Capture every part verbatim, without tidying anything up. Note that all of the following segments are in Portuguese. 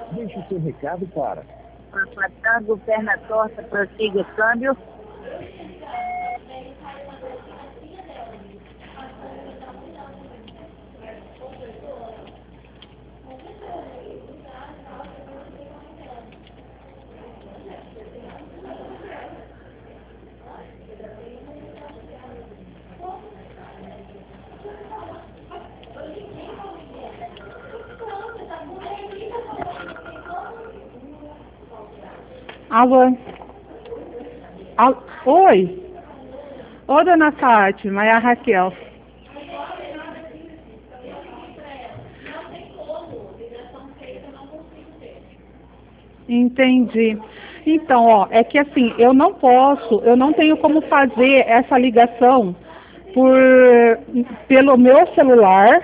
Deixe o seu recado para Papatango, perna torta, prossiga câmbio. Alô? Al... Oi? Ô, dona Fátima, é a Raquel. Entendi. Então, ó, é que assim, eu não posso, eu não tenho como fazer essa ligação por, pelo meu celular,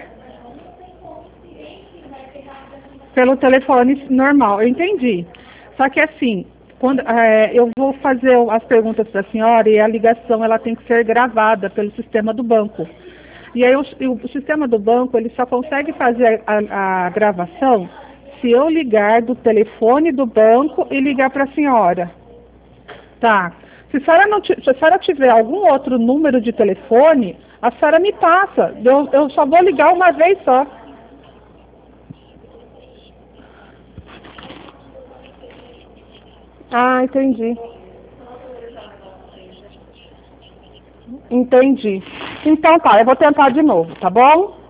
pelo telefone normal. Eu entendi. Só que assim, quando é, eu vou fazer as perguntas para a senhora e a ligação ela tem que ser gravada pelo sistema do banco. E aí o, o sistema do banco ele só consegue fazer a, a gravação se eu ligar do telefone do banco e ligar para a senhora. Tá. Se a, senhora não, se a senhora tiver algum outro número de telefone, a senhora me passa. Eu, eu só vou ligar uma vez só. Ah, entendi. Entendi. Então tá, eu vou tentar de novo, tá bom?